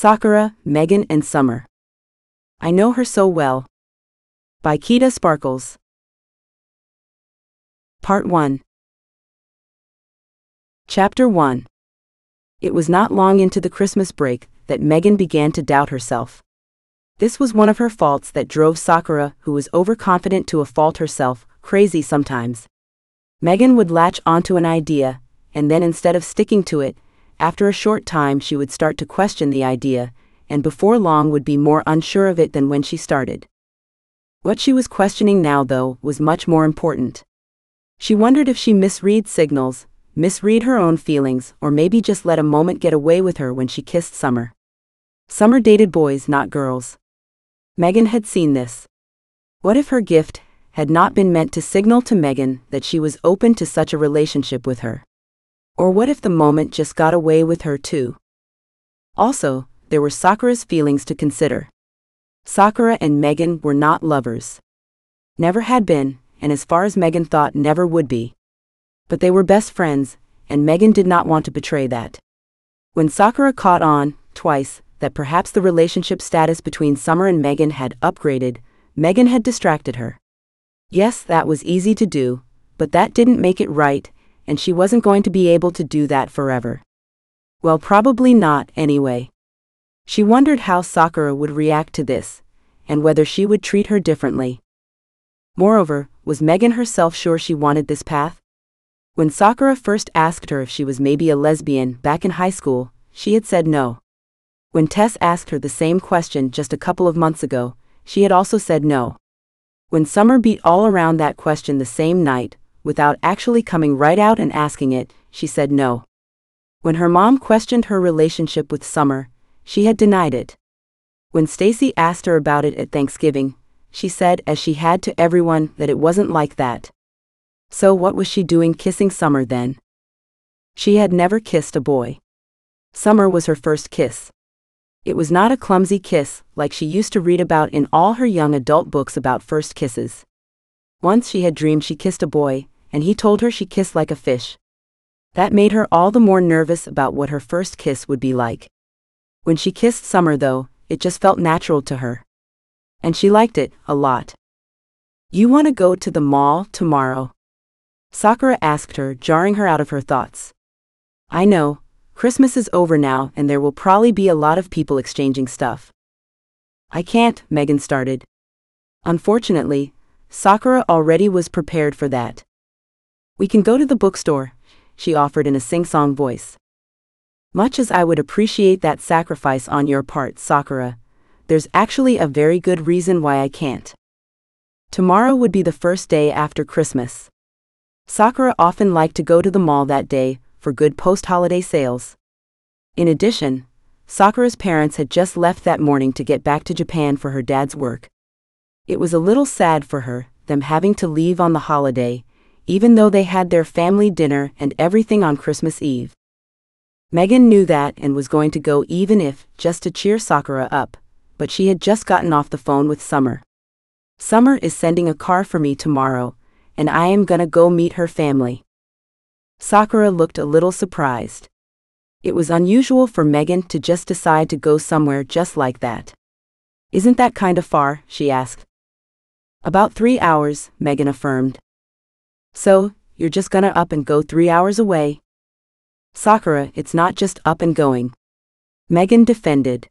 Sakura, Megan and Summer. I Know Her So Well. By Kita Sparkles. Part 1. Chapter 1. It was not long into the Christmas break that Megan began to doubt herself. This was one of her faults that drove Sakura, who was overconfident to a fault herself, crazy sometimes. Megan would latch onto an idea, and then instead of sticking to it, after a short time she would start to question the idea, and before long would be more unsure of it than when she started. What she was questioning now, though, was much more important. She wondered if she misread signals, misread her own feelings, or maybe just let a moment get away with her when she kissed Summer. Summer dated boys, not girls. Megan had seen this. What if her gift had not been meant to signal to Megan that she was open to such a relationship with her? Or what if the moment just got away with her too? Also, there were Sakura's feelings to consider. Sakura and Megan were not lovers. Never had been, and as far as Megan thought, never would be. But they were best friends, and Megan did not want to betray that. When Sakura caught on, twice, that perhaps the relationship status between Summer and Megan had upgraded, Megan had distracted her. Yes, that was easy to do, but that didn't make it right, and she wasn't going to be able to do that forever. Well, probably not, anyway. She wondered how Sakura would react to this, and whether she would treat her differently. Moreover, was Megan herself sure she wanted this path? When Sakura first asked her if she was maybe a lesbian back in high school, she had said no. When Tess asked her the same question just a couple of months ago, she had also said no. When Summer beat all around that question the same night, without actually coming right out and asking it, she said no. When her mom questioned her relationship with Summer, she had denied it. When Stacy asked her about it at Thanksgiving, she said, as she had to everyone, that it wasn't like that. So what was she doing kissing Summer then? She had never kissed a boy. Summer was her first kiss. It was not a clumsy kiss like she used to read about in all her young adult books about first kisses. Once she had dreamed she kissed a boy, and he told her she kissed like a fish. That made her all the more nervous about what her first kiss would be like. When she kissed Summer, though, it just felt natural to her. And she liked it a lot. "You want to go to the mall tomorrow?" Sakura asked her, jarring her out of her thoughts. "I know, Christmas is over now and there will probably be a lot of people exchanging stuff." "I can't," Megan started. Unfortunately, Sakura already was prepared for that. "We can go to the bookstore," she offered in a sing-song voice. "Much as I would appreciate that sacrifice on your part, Sakura, there's actually a very good reason why I can't. Tomorrow would be the first day after Christmas." Sakura often liked to go to the mall that day for good post-holiday sales. In addition, Sakura's parents had just left that morning to get back to Japan for her dad's work. It was a little sad for her, them having to leave on the holiday, even though they had their family dinner and everything on Christmas Eve. Megan knew that and was going to go even if, just to cheer Sakura up, but she had just gotten off the phone with Summer. "Summer is sending a car for me tomorrow, and I am gonna go meet her family." Sakura looked a little surprised. It was unusual for Megan to just decide to go somewhere just like that. "Isn't that kind of far?" she asked. "About 3 hours," Megan affirmed. "So, you're just gonna up and go 3 hours away?" "Sakura, it's not just up and going," Megan defended.